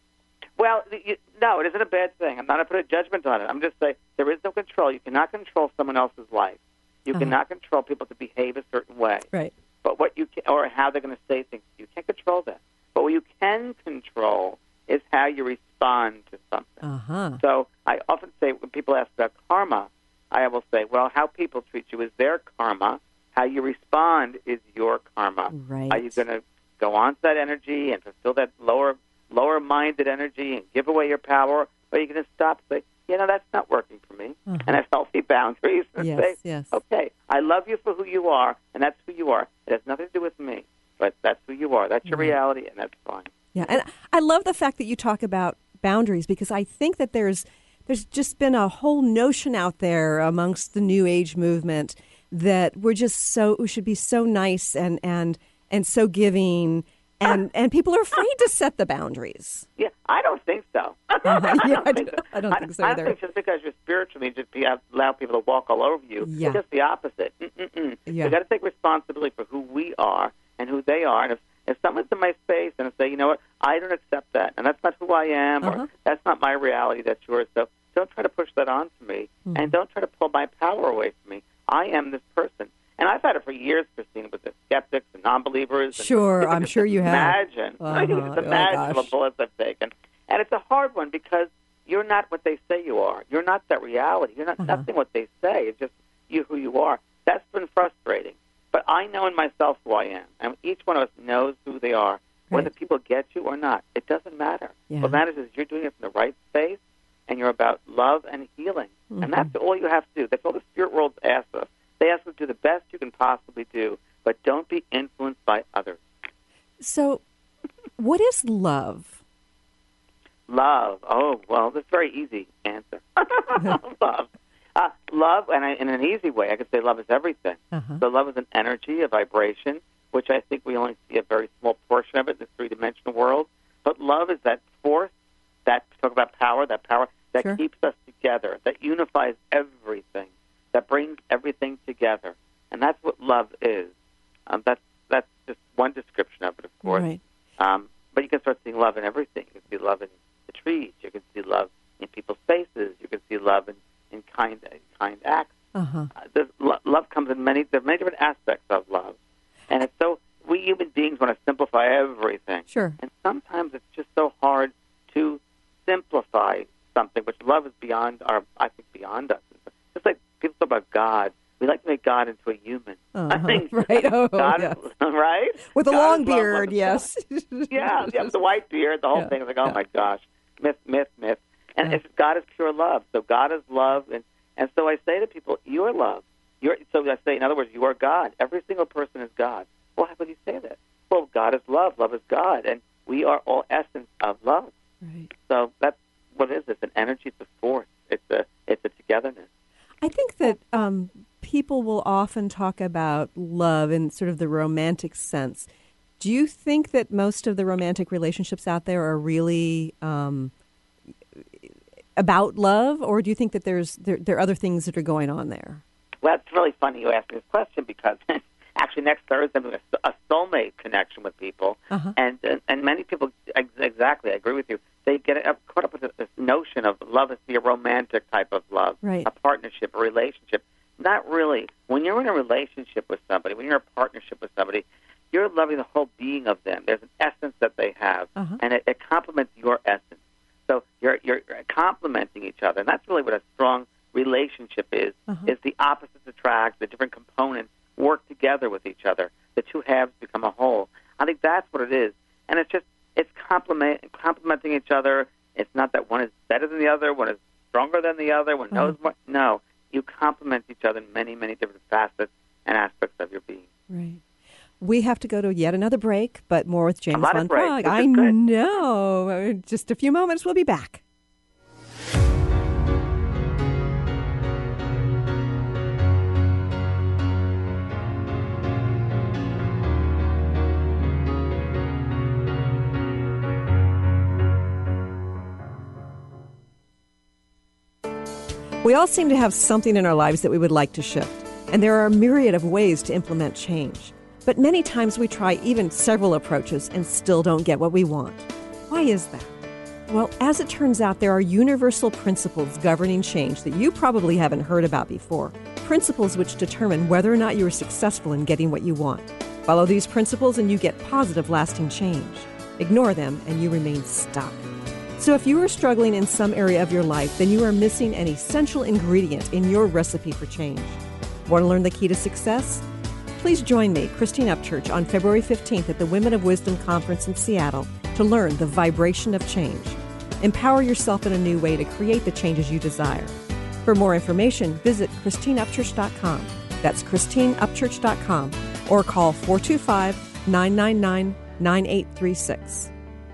Well, no, it isn't a bad thing. I'm not going to put a judgment on it. I'm just saying there is no control. You cannot control someone else's life. You cannot control people to behave a certain way. Right. But what you can, or how they're going to say things, you can't control that. But what you can control is how you respond to something. So I often say when people ask about karma, I will say, well, how people treat you is their karma. How you respond is your karma. Right. Are you going to go on to that energy and fulfill that lower-minded energy and give away your power, or are you going to stop and say, that's not working for me, and have healthy boundaries and say, okay, I love you for who you are, and that's who you are. It has nothing to do with me, but that's who you are. That's your reality, and that's fine. Yeah, and I love the fact that you talk about boundaries, because I think that there's just been a whole notion out there amongst the New Age movement that we should be so nice and so giving, and people are afraid to set the boundaries. Yeah, I don't think so. I don't think so either. I don't think just because you're spiritually, just allow people to walk all over you. Yeah. It's just the opposite. We've got to take responsibility for who we are and who they are. And if someone's in my space and say, what, I don't accept that, and that's not who I am, or that's not my reality, that's yours. So don't try to push that on to me, and don't try to pull my power away from me. I am this person. And I've had it for years, Christine, with the skeptics and non-believers. Sure, I'm sure you have. Imagine. You can just imagine the bullets I've taken. And it's a hard one because you're not what they say you are. You're not that reality. You're not nothing what they say. It's just you who you are. That's been frustrating. But I know in myself who I am. And each one of us knows who they are. Whether people get you or not, it doesn't matter. What matters is you're doing it from the right space, and you're about love and healing. And that's all you have to do. That's all the spirit world asks us. They ask us to do the best you can possibly do, but don't be influenced by others. So, what is love? Love. Oh, well, that's a very easy answer. Love. Love, and in an easy way, I could say love is everything. So love is an energy, a vibration, which I think we only see a very small portion of it in the three-dimensional world. But love is that force, that talk about power, that keeps us together, that unifies everything, that brings everything together. And that's what love is. That's just one description of it, of course. Right. But you can start seeing love in everything. You can see love in the trees. You can see love in people's faces. You can see love in kind acts. Love comes in many different aspects of love. And it's so, we human beings want to simplify everything. Sure. And sometimes it's just so hard to simplify something, which love is beyond us. Just like people talk about God. We like to make God into a human. I think right. Right? With a long beard, yes. Yeah, the white beard, the whole thing. It's like, oh my gosh, myth. And God is pure love. So God is love, and so I say to people, you are love. So I say, in other words, you are God. Every single person is God. Well, how would you say that? Well, God is love. Love is God, and we are all essence of love. Right. So that's what it is. It's an energy. It's a force. It's a togetherness. I think that people will often talk about love in sort of the romantic sense. Do you think that most of the romantic relationships out there are really about love, or do you think that there are other things that are going on there? Well, it's really funny you ask me this question because actually next Thursday I'm doing a soulmate connection with people, and many people, exactly, I agree with you, they get caught up with this notion of love as to be a romantic type of love, right. A partnership, a relationship. Not really. When you're in a relationship with somebody, when you're in a partnership with somebody, you're loving the whole being of them. There's an essence that they have, and it complements your essence. So you're complementing each other, and that's really what a strong relationship is the opposites attract, the different components work together with each other. The two halves become a whole. I think that's what it is. And it's complementing each other. It's not that one is better than the other, one is stronger than the other, one knows more. No, you complement each other in many, many different facets and aspects of your being. Right. We have to go to yet another break, but more with James Van Praagh. I know. Just a few moments, we'll be back. We all seem to have something in our lives that we would like to shift, and there are a myriad of ways to implement change. But many times we try even several approaches and still don't get what we want. Why is that? Well, as it turns out, there are universal principles governing change that you probably haven't heard about before. Principles which determine whether or not you are successful in getting what you want. Follow these principles and you get positive, lasting change. Ignore them and you remain stuck. So if you are struggling in some area of your life, then you are missing an essential ingredient in your recipe for change. Want to learn the key to success? Please join me, Christine Upchurch, on February 15th at the Women of Wisdom Conference in Seattle to learn the vibration of change. Empower yourself in a new way to create the changes you desire. For more information, visit ChristineUpchurch.com. That's ChristineUpchurch.com or call 425-999-9836.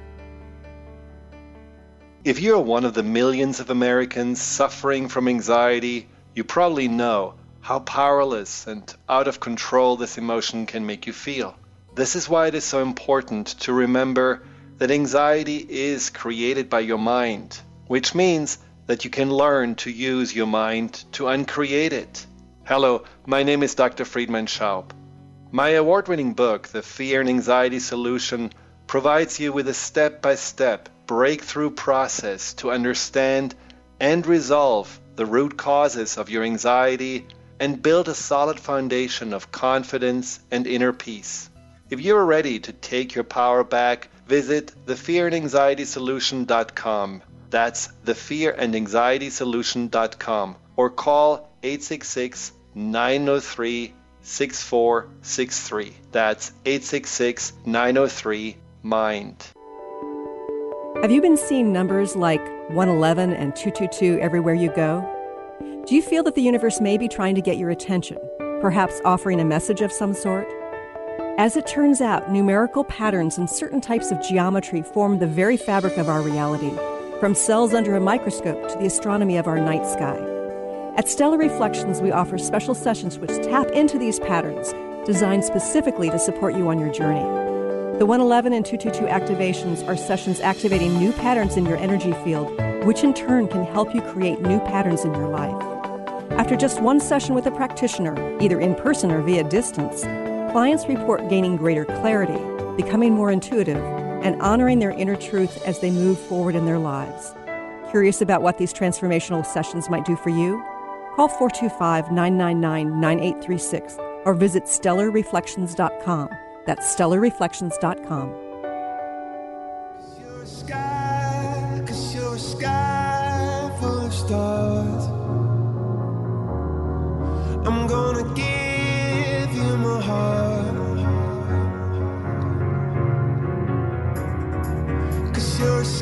If you're one of the millions of Americans suffering from anxiety, you probably know how powerless and out of control this emotion can make you feel. This is why it is so important to remember that anxiety is created by your mind, which means that you can learn to use your mind to uncreate it. Hello, my name is Dr. Friedemann Schaub. My award-winning book, The Fear and Anxiety Solution, provides you with a step-by-step breakthrough process to understand and resolve the root causes of your anxiety and build a solid foundation of confidence and inner peace. If you are ready to take your power back, visit thefearandanxietysolution.com. That's thefearandanxietysolution.com or call 866-903-6463. That's 866-903-MIND. Have you been seeing numbers like 111 and 222 everywhere you go? Do you feel that the universe may be trying to get your attention, perhaps offering a message of some sort? As it turns out, numerical patterns and certain types of geometry form the very fabric of our reality. from cells under a microscope to the astronomy of our night sky. At Stellar Reflections, we offer special sessions which tap into these patterns, designed specifically to support you on your journey. The 111 and 222 activations are sessions activating new patterns in your energy field, which in turn can help you create new patterns in your life. After just one session with a practitioner, either in person or via distance, clients report gaining greater clarity, becoming more intuitive, and honoring their inner truth as they move forward in their lives. Curious about what these transformational sessions might do for you? Call 425-999-9836 or visit stellarreflections.com. That's stellarreflections.com. 'Cause you're a sky full of stars. I'm gonna give you my heart. 'Cause you're a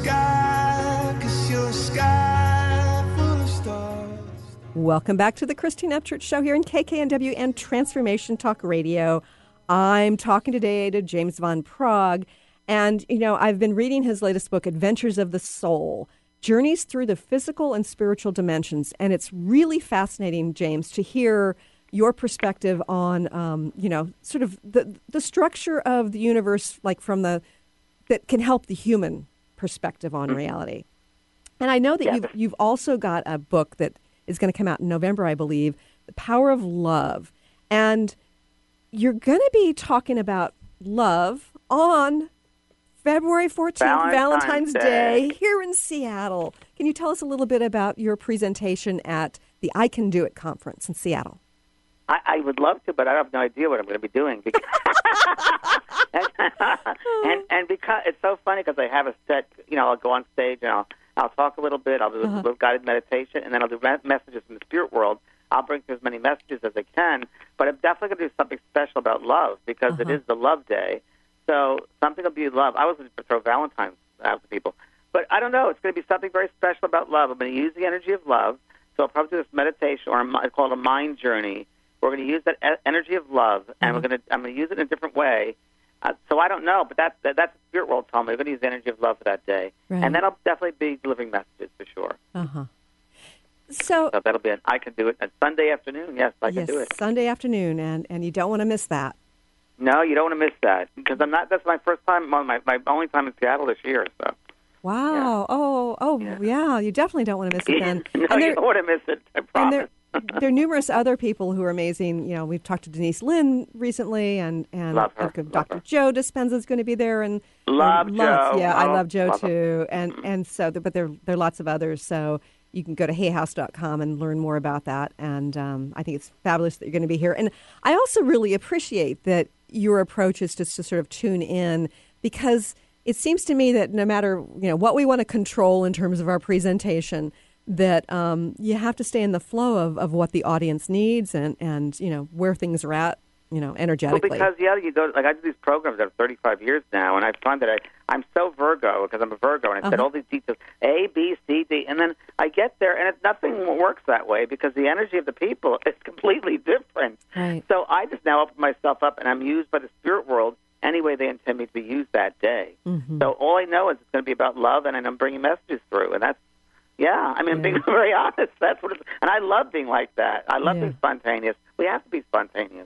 sky full of stars. Welcome back to the Christine Upchurch Show here in KKNW and Transformation Talk Radio. I'm talking today to James Van Praagh, and, I've been reading his latest book, Adventures of the Soul, Journeys Through the Physical and Spiritual Dimensions, and it's really fascinating, James, to hear your perspective on, sort of the structure of the universe, like that can help the human perspective on reality. And I know that you've also got a book that is going to come out in November, I believe, The Power of Love, and you're going to be talking about love on February 14th, Valentine's Day, here in Seattle. Can you tell us a little bit about your presentation at the I Can Do It conference in Seattle? I would love to, but I have no idea what I'm going to be doing. Because and because it's so funny because I have a set, I'll go on stage and I'll talk a little bit, I'll do a little guided meditation, and then I'll do messages from the spirit world. I'll bring through as many messages as I can, but I'm definitely going to do something special about love because it is the Love Day. So something will be love. I was going to throw Valentine's out to people, but I don't know. It's going to be something very special about love. I'm going to use the energy of love. So I'll probably do this meditation, or I call it a mind journey. We're going to use that energy of love, and I'm going to use it in a different way. So I don't know, but that's the spirit world told me. We're going to use the energy of love for that day, and then I'll definitely be delivering messages for sure. So that'll be I Can Do It on Sunday afternoon. Yes, I can do it. Sunday afternoon, and you don't want to miss that. No, you don't want to miss that because I'm not. That's my first time, my only time in Seattle this year. So. Wow! Yeah. Yeah. You definitely don't want to miss it then. No, you don't want to miss it. I promise. There are numerous other people who are amazing. We've talked to Denise Lynn recently, and love her. Dr. Joe Dispenza is going to be there, and Joe. Yeah, I love Joe too, and so, but there are lots of others. So you can go to hayhouse.com and learn more about that. And I think it's fabulous that you're going to be here. And I also really appreciate that your approach is just to sort of tune in, because it seems to me that no matter what we want to control in terms of our presentation, that you have to stay in the flow of what the audience needs and where things are at, energetically. Well, because, you go, like I do these programs that are 35 years now, and I find that I'm so Virgo, because I'm a Virgo, and I said all these details, A, B, C, D, and then I get there, and nothing works that way because the energy of the people is completely different. Right. So I just now open myself up, and I'm used by the spirit world any way they intend me to be used that day. So all I know is it's going to be about love, and I'm bringing messages through, and that's, being very honest. That's what it's, and I love being like that. I love being spontaneous. We have to be spontaneous.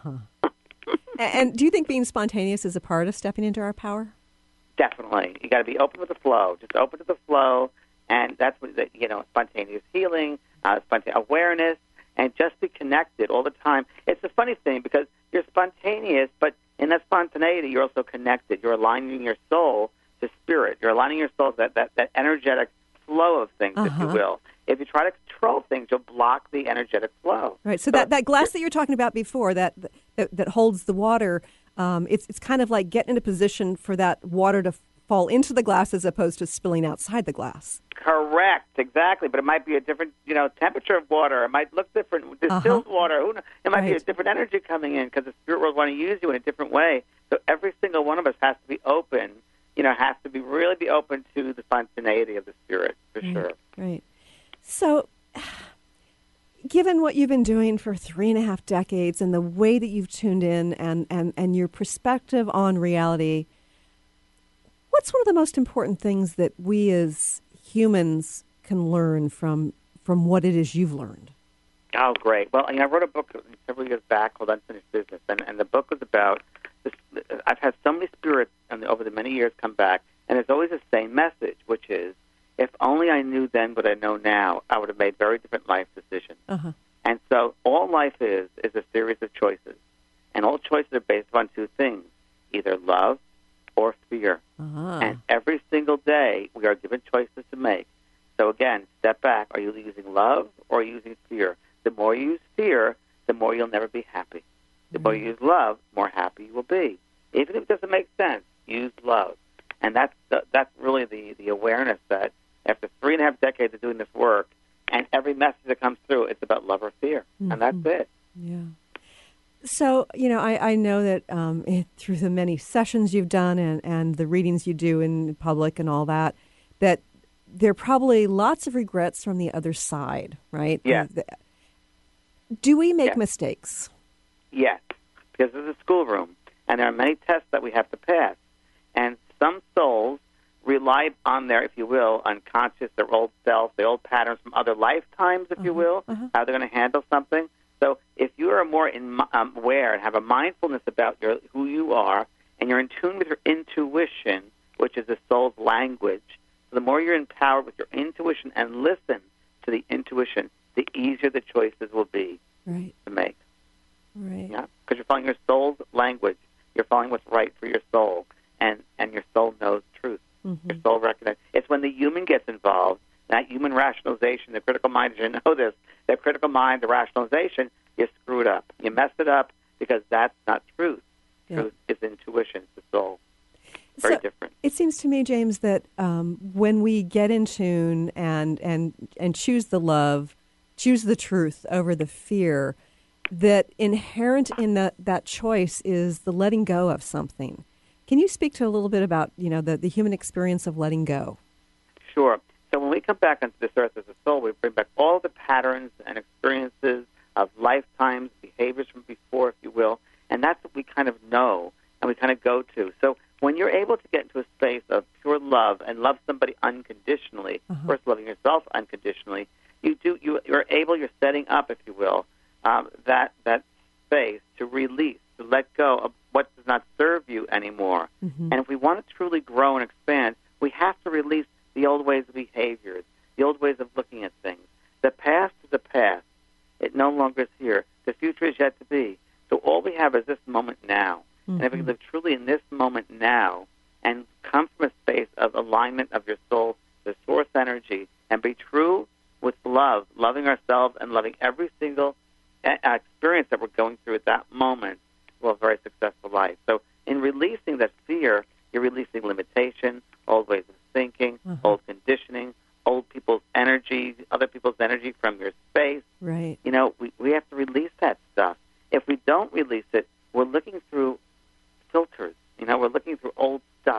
And do you think being spontaneous is a part of stepping into our power? Definitely. You got to be open with the flow. Just open to the flow, and that's what spontaneous healing, spontaneous awareness, and just be connected all the time. It's a funny thing because you're spontaneous, but in that spontaneity, you're also connected. You're aligning your soul to spirit. You're aligning your soul to that energetic flow of things, if you will. If you try to control things, you'll block the energetic flow. Right. So that glass that you were talking about before, that holds the water, it's kind of like getting in a position for that water to fall into the glass as opposed to spilling outside the glass. Correct. Exactly. But it might be a different, temperature of water. It might look different. Distilled water. Who knows? It might be a different energy coming in because the spirit world want to use you in a different way. So every single one of us has to be open. Has to really be open to the spontaneity of the spirit, for sure. Right. So, given what you've been doing for 3.5 decades and the way that you've tuned in and your perspective on reality, what's one of the most important things that we as humans can learn from what it is you've learned? Oh, great. Well, I wrote a book several years back called Unfinished Business, and the book was about this. I've had so many spirits over the many years come back, and it's always the same message, which is, if only I knew then what I know now, I would have made very different life decisions. Uh-huh. And so all life is a series of choices, and all choices are based on two things, either love or fear. Uh-huh. And every single day we are given choices to make. So again, step back. Are you using love or are you using fear? The more you use fear, the more you'll never be happy. The more you use love, the more happy you will be. Even if it doesn't make sense, use love. And that's really the awareness that after 3.5 decades of doing this work, and every message that comes through, it's about love or fear. Mm-hmm. And that's it. Yeah. So, I know that through the many sessions you've done and the readings you do in public and all that there are probably lots of regrets from the other side, right? Yeah. Do we make mistakes? Yes, because there's a schoolroom, and there are many tests that we have to pass. And some souls rely on their, if you will, unconscious, their old self, the old patterns from other lifetimes, if you will, how they're going to handle something. So if you are more aware and have a mindfulness about who you are, and you're in tune with your intuition, which is the soul's language, so the more you're empowered with your intuition and listen to the intuition, the easier the choices will be to make. Right. Yeah, because you're following your soul's language. You're following what's right for your soul, and your soul knows truth. Mm-hmm. Your soul recognizes. It's when the human gets involved, that human rationalization, the critical mind, you know this, the critical mind, the rationalization, you screw it up. You mess it up because that's not truth. Yeah. Truth is intuition, it's the soul. Very different. It seems to me, James, that when we get in tune and choose the love, choose the truth over the fear, that inherent in that choice is the letting go of something. Can you speak to a little bit about the human experience of letting go? Sure. So when we come back onto this earth as a soul, we bring back all the patterns and experiences of lifetimes, behaviors from before, if you will, and that's what we kind of know and we kind of go to. So when you're able to get into a space of pure love and love somebody unconditionally, first loving yourself unconditionally, you're setting up, if you will, that space to release, to let go of what does not serve you anymore. Mm-hmm. And if we want to truly grow and expand, we have to release the old ways of behaviors, the old ways of looking at things. The past is the past. It no longer is here. The future is yet to be. So all we have is this moment now. Mm-hmm. And if we live truly in this moment now and come from a space of alignment of your soul, the source energy, and be true with love, loving ourselves and loving every single experience that we're going through at that moment, we'll have a very successful life. So in releasing that fear, you're releasing limitation, old ways of thinking, old conditioning, old people's energy, other people's energy from your space. Right. We have to release that stuff. If we don't release it, we're looking through filters. We're looking through old stuff.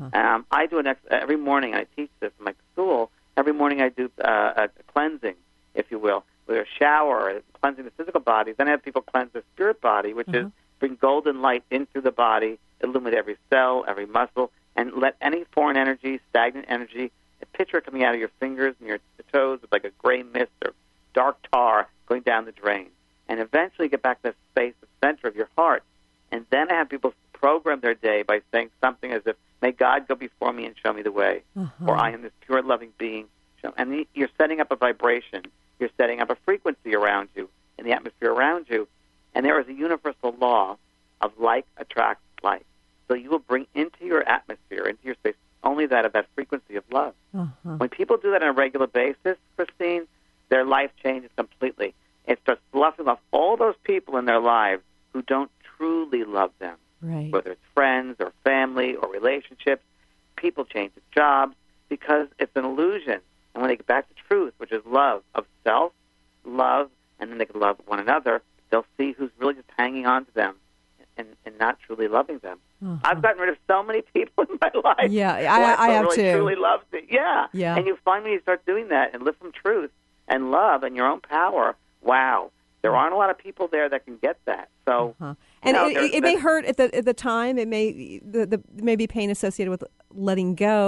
I do every morning. I teach this in my school. Every morning I do a cleansing, if you will, with a shower, cleansing the physical body. Then I have people cleanse the spirit body, which is bring golden light into the body, illuminate every cell, every muscle, and let any foreign energy, stagnant energy, picture it coming out of your fingers and your toes with like a gray mist or dark tar going down the drain. And eventually get back to the space, the center of your heart. And then I have people program their day by saying something as if, may God go before me and show me the way, or I am this pure, loving being. And you're setting up a vibration. You're setting up a frequency around you, in the atmosphere around you. And there is a universal law of like attracts like. So you will bring into your atmosphere, into your space, only that of that frequency of love. When people do that on a regular basis, Christine, their life changes completely. It starts bluffing off all those people in their lives who don't truly love them, whether it's friends or family or relationships. People change their jobs because it's an illusion. And when they get back to truth, which is love of self, love, and then they can love one another, they'll see who's really just hanging on to them and not truly loving them. I've gotten rid of so many people in my life. Yeah, I have really too. Truly loved it. Yeah. Yeah. And you find when you start doing that and live from truth and love and your own power, wow, there aren't a lot of people there that can get that. So, and it may hurt at the time. It may may be pain associated with letting go,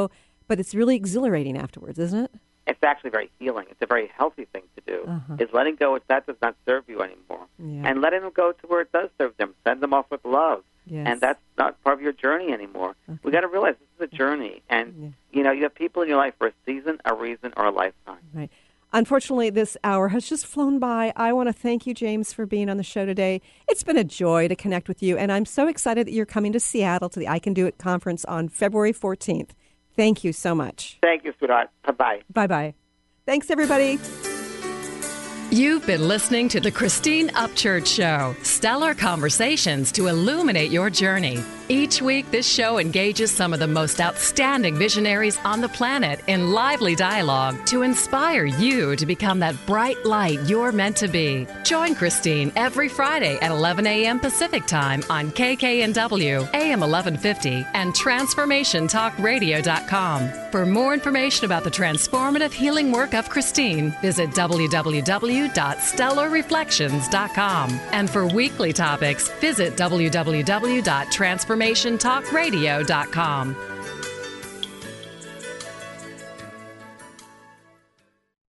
but it's really exhilarating afterwards, isn't it? It's actually very healing. It's a very healthy thing to do, is letting go if that does not serve you anymore. Yeah. And letting them go to where it does serve them. Send them off with love. Yes. And that's not part of your journey anymore. We got to realize this is a journey. And, you know, you have people in your life for a season, a reason, or a lifetime. Right. Unfortunately, this hour has just flown by. I want to thank you, James, for being on the show today. It's been a joy to connect with you, and I'm so excited that you're coming to Seattle to the I Can Do It conference on February 14th. Thank you so much. Thank you, sweetheart. Bye-bye. Bye-bye. Thanks, everybody. You've been listening to The Christine Upchurch Show, stellar conversations to illuminate your journey. Each week, this show engages some of the most outstanding visionaries on the planet in lively dialogue to inspire you to become that bright light you're meant to be. Join Christine every Friday at 11 a.m. Pacific Time on KKNW, AM 1150, and TransformationTalkRadio.com. For more information about the transformative healing work of Christine, visit www.stellarreflections.com. And for weekly topics, visit www.transformationtalkradio.com.